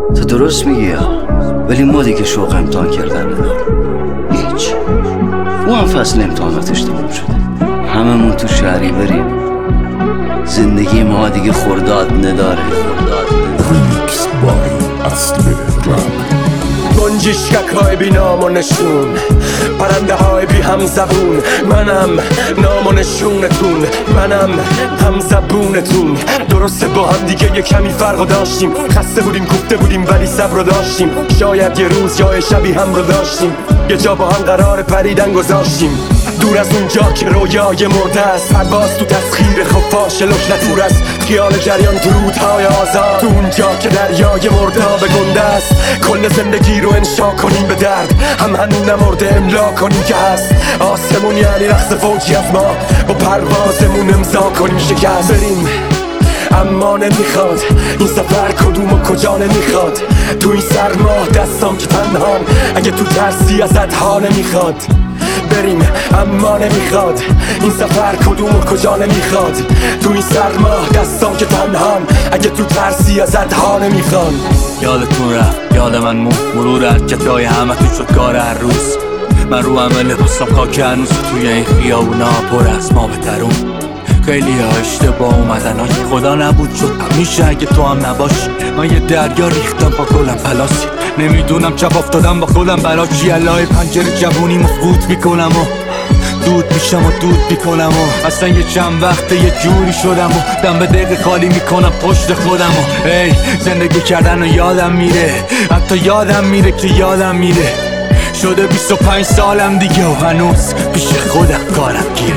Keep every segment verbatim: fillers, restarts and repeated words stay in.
تو درست میگی ها، ولی ما دیگه شوق امتحان کردن ندارم. هیچ. او هم فصل امتحاناتش تموم شده، هممون تو شهری بریم. زندگی ما دیگه خرداد نداره. خرداد ریمیکس بای اصل رپ. گنجشکک های بی نام و نشون، پرنده های بی هم زبون. منم نام و نشونتون، منم هم زبونتون. درسته با هم دیگه یه کمی فرق داشتیم، خسته بودیم گفته بودیم ولی صبر رو داشتیم. شاید یه روز یا شبی هم رو داشتیم، یه جا با هم قرار پریدن گذاشتیم. دور از اونجا که رویای مرده است، پرواز تو تسخیر خفاش لکنتور است. خیال جریان درودهای آزاد، تو اونجا که دریای مرده به گنده است. کل زندگی رو انشا کنیم به درد، هم هنون نمرده املا کنیم که هست. آسمون یعنی رقص فوجی از ما، با پروازمون امضا کنیم شکست. بریم اما نمیخواد این سفر کدوم و کجا نمیخواد. تو این سرما دستام که تنهان، اگه تو ترسی ازت ها نمیخواد. بریم اما نمیخواد این سفر کدوم و کجا نمیخواد. تو این سرما دستام که تنهان، اگه تو ترسی ازت ها نمیخواد. یادتون رفت یاد من مون، مرور حرکتای همه تو شد کار هر روز. من رو همه لباسم خاک هنوز، توی این خیابونا پر از ما بترون. خیلی ها اشتباه اومدن، آجی خدا نبود شد همیشه اگه تو هم نباشی. من یه دریا ریختم با کلم پلاسی، نمیدونم چپ افتادم با خودم برا چی. الهی پنجره جوونی مفقود میکنم و دود میشم و دود میکنم و اصلا یه چند وقته یه جوری شدم و دم به دقیقه خالی میکنم پشت خودم و ای زندگی کردن و یادم میره، حتی یادم میره که یادم میره. شده بیست و پنج سالم دیگه و هنوز پیش خودم کارم گیره.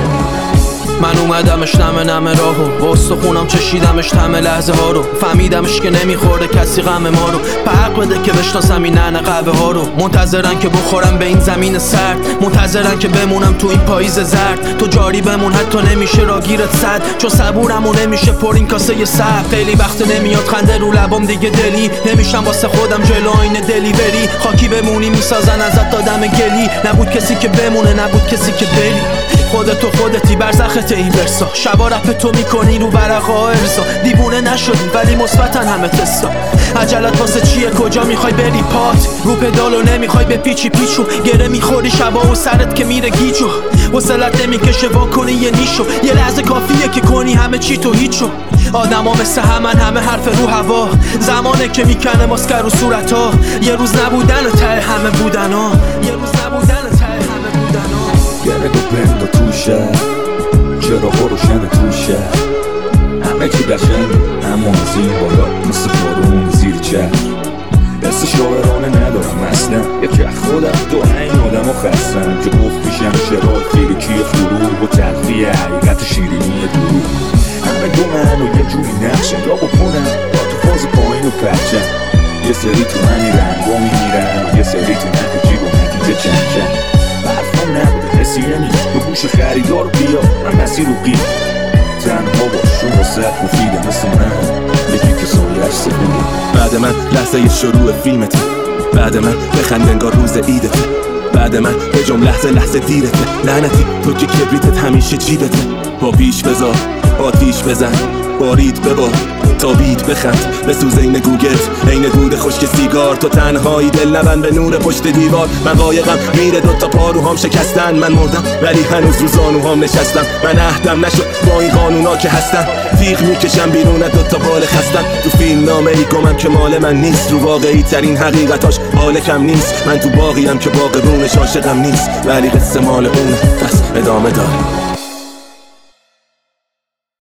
من اومدمش نمه نمه راهو، با استخونم چشیدمش تمه لحظه ها رو. فهمیدمش که نمیخورده کسی غم ما رو، حق بده که بشناسم این ننه قهوه ها رو. منتظرن که بخورم به این زمین سرد، منتظرن که بمونم تو این پاییز زرد. تو جاری بمون حتی نمیشه راگیرت صد، چون صبورمو نمیشه پر این کاسه سرد. خیلی وقت نمیاد خنده رو لبام دیگه دلی، نمیشم واسه خودم جلو آینه دلیوری. خاکی بمونی میسازن ازت دادم گلی، نبود کسی که بمونه نبود کسی که بری. خودت و خودتی برزخت این ورسا، شبا رپ تو میکنی رو ورقا ارزا. دیوونه نشدی ولی مثبتن همه تستا. عجلت واسه چیه کجا میخوای بری پات، رو پدالو نمیخوای به پیچی پیچو. گره میخوری شبا و سرت که میره گیجو، وصلت نمیکشه وا کنی یه نیشو. یه لحظه کافیه که کنی همه چی تو هیچو. آدم ها مثل همن همه حرف رو هوا، زمانه که میکنه ماسکر رو صورت ها. یه روز نبودن ته همه بودن ها، یه روز نبودن ته همه بودن ها. گرگ و بند و توشه، چراغ روشن توشه، همه چی قشنگ اما از این بالا مثل بارون زیر چه. دست شاعرانه ندارم اصلا، یکی از خودم تو این آدم ها خستم که گفت میشم شراب فیلکی فروغ و تلخی حقیقت شیرینی دروغ. همه دو من و یه جوری نقشن یا بکنم یا تو فاز پایین و پرچن. یه سری تو همین رنگا میمیرن و یه سری تو نتیجه و نتیجه چند چند. برفام نبوده رسیه نی به گوش خریدار بیا، من مسیر رو قیم تنها باش و واسه مفیده مثل من یکی که سایش سبوده. بعد من لحظه شروع فیلمته، بعد من بخند انگار روز ایدته، بعد من به جمله لحظه لحظه دیرته. لعنتی تو که کبریتت همیشه جیبته. با پیش بذار آتیش بزن، بارید ببار تابید بخند بسوز این گوگت این دود خشک سیگار. تو تنهایی دل نبند به نور پشت دیوار. من قایقم میره دوتا پاروهام شکستن، من مردم ولی هنوز رو زانوهام نشستم. من عهدم نشد با این قانونا که هستن، تیغ میکشم بیرون از دوتا بال خستم. تو فیلم نامه ای گمم که مال من نیست، رو واقعی ترین حقیقتاش حال کم نیست. من تو باقیم که باقرونش عاشقم نیست، ولی قصه مال اونه پس ادامه داره.